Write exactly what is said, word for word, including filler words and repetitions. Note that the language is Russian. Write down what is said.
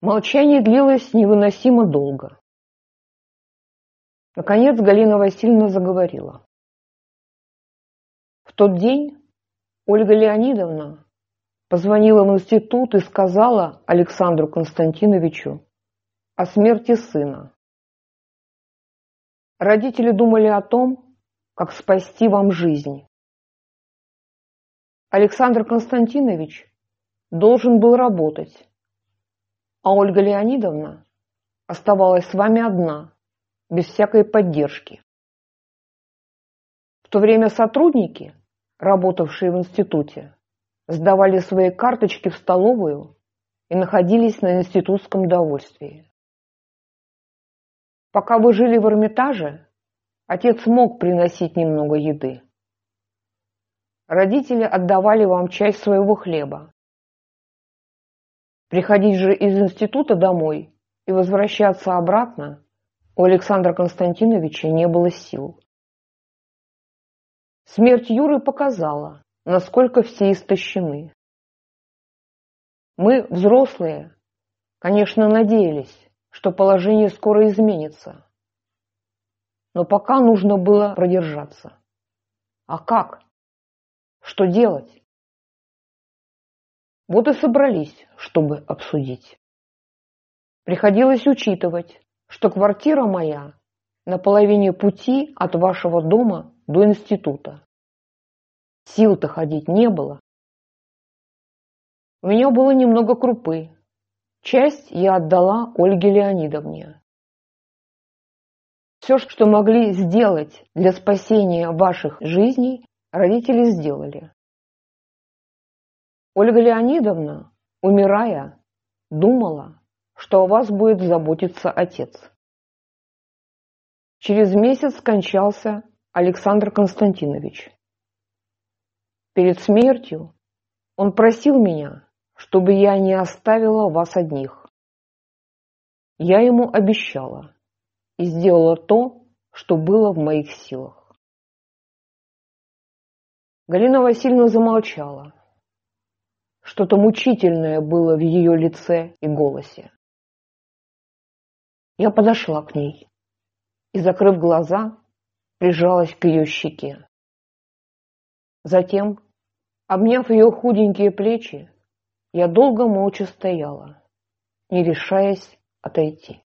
Молчание длилось невыносимо долго. Наконец Галина Васильевна заговорила. В тот день Ольга Леонидовна позвонила в институт и сказала Александру Константиновичу о смерти сына. Родители думали о том, как спасти вам жизнь. Александр Константинович должен был работать, а Ольга Леонидовна оставалась с вами одна, без всякой поддержки. В то время сотрудники, работавшие в институте, сдавали свои карточки в столовую и находились на институтском довольствии. Пока вы жили в Эрмитаже, отец мог приносить немного еды. Родители отдавали вам часть своего хлеба. Приходить же из института домой и возвращаться обратно у Александра Константиновича не было сил. Смерть Юры показала, насколько все истощены. Мы, взрослые, конечно, надеялись, что положение скоро изменится. Но пока нужно было продержаться. А как? Что делать? Вот и собрались, чтобы обсудить. Приходилось учитывать, что квартира моя на половине пути от вашего дома до института. Сил-то ходить не было. У меня было немного крупы. Часть я отдала Ольге Леонидовне. Все, что могли сделать для спасения ваших жизней, родители сделали. Ольга Леонидовна, умирая, думала, что о вас будет заботиться отец. Через месяц скончался Александр Константинович. Перед смертью он просил меня, чтобы я не оставила вас одних. Я ему обещала и сделала то, что было в моих силах. Галина Васильевна замолчала. Что-то мучительное было в ее лице и голосе. Я подошла к ней и, закрыв глаза, прижалась к ее щеке. Затем, обняв ее худенькие плечи, я долго молча стояла, не решаясь отойти.